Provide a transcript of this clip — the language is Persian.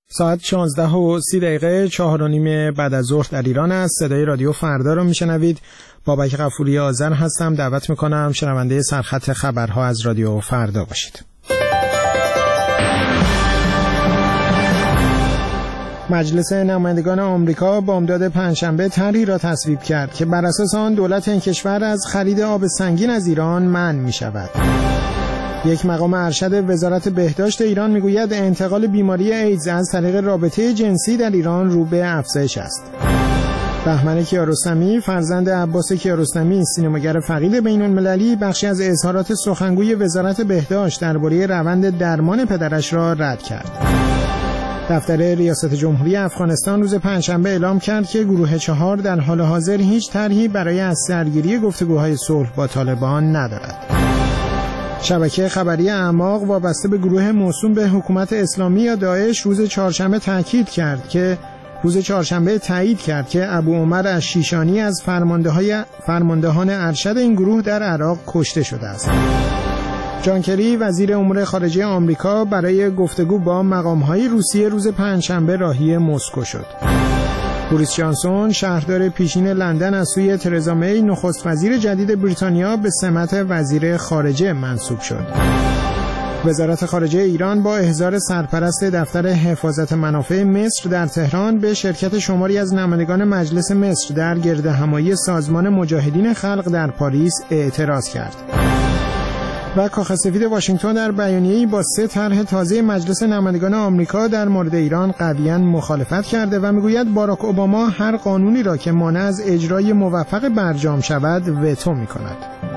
ساعت 16:30 4:30 بعد از ظهر در ایران است. صدای رادیو فردا رو میشنوید. بابک غفوری آذر هستم. دعوت میکنم شنونده سرخط خبرها از رادیو فردا باشید. مجلس نمایندگان آمریکا بامداد پنجشنبه طرحی را تصویب کرد که بر اساس آن دولت این کشور از خرید آب سنگین از ایران منع می‌شود. یک مقام ارشد وزارت بهداشت ایران میگوید انتقال بیماری ایدز از طریق رابطه جنسی در ایران رو به افزایش است. بهمن کیارستمی فرزند عباس کیارستمی سینماگر فقید بین‌المللی بخشی از اظهارات سخنگوی وزارت بهداشت درباره روند درمان پدرش را رد کرد. دفتر ریاست جمهوری افغانستان روز پنجشنبه اعلام کرد که گروه 4 در حال حاضر هیچ طرحی برای از سرگیری گفتگوهای صلح با طالبان ندارد. شبکه خبری اعماق وابسته به گروه موسوم به حکومت اسلامی یا داعش روز چهارشنبه تایید کرد که ابو عمر الشیشانی از فرماندهان ارشد این گروه در عراق کشته شده است. جان کری وزیر امور خارجه آمریکا برای گفتگو با مقام‌های روسیه روز پنجشنبه راهی مسکو شد. بوریس جانسون شهردار پیشین لندن از سوی ترزا می نخست وزیر جدید بریتانیا به سمت وزیر خارجه منصوب شد. وزارت خارجه ایران با احضار سرپرست دفتر حفاظت منافع مصر در تهران به شرکت شماری از نمایندگان مجلس مصر در گردهمایی سازمان مجاهدین خلق در پاریس اعتراض کرد. و کاخ سفید واشنگتن در بیانیه‌ای با 3 طرح تازه مجلس نمایندگان آمریکا در مورد ایران قویاً مخالفت کرده و میگوید باراک اوباما هر قانونی را که مانع از اجرای موفق برجام شود وتو می‌کند.